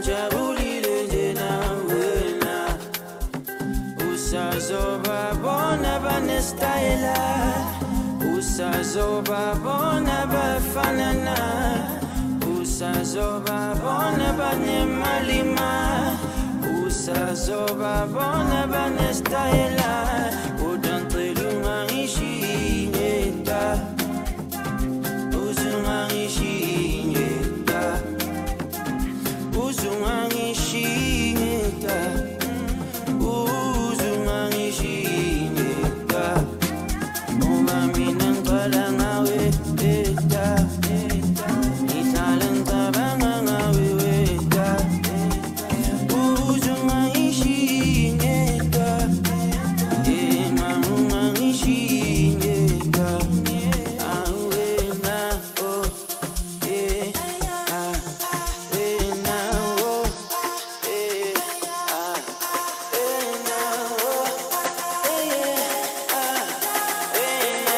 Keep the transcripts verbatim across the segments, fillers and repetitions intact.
ngijabulile nje nawena usazobabona banestayela usazobabona bafanana usazobabona banemalima usazobabona banestayela udantela ungangishinyeta uzungangishinyeta uzungangishinyeta uzungangishinyeta uma mina ngicala ngawe eta ngithala ngicabanga ngawe weta uzungangishinyeta ema ungangishinyeta awena oh eh ah wena oh eh ah wena oh eh ah wena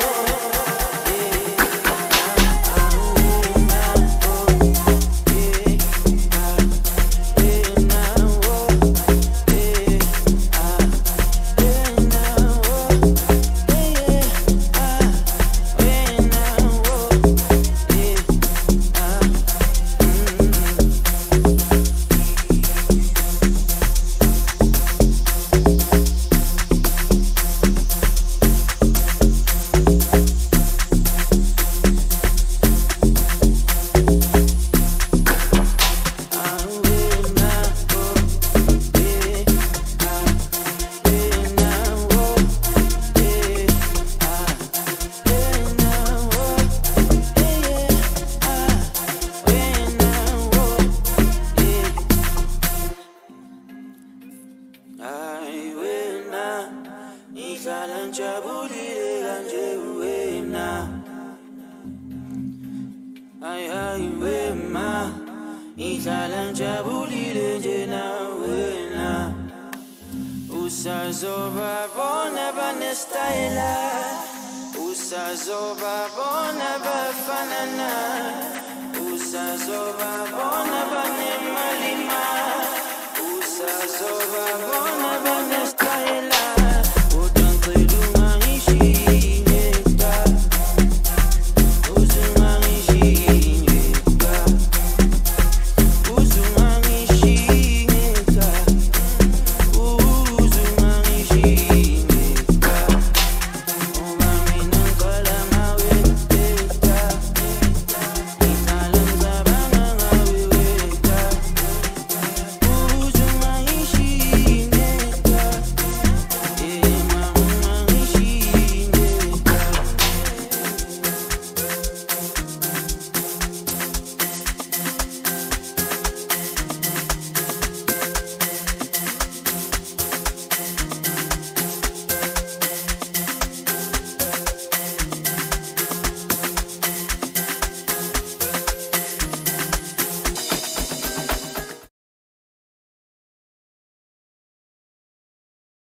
usazobabona banestayela usazobabona bafanana usazobabona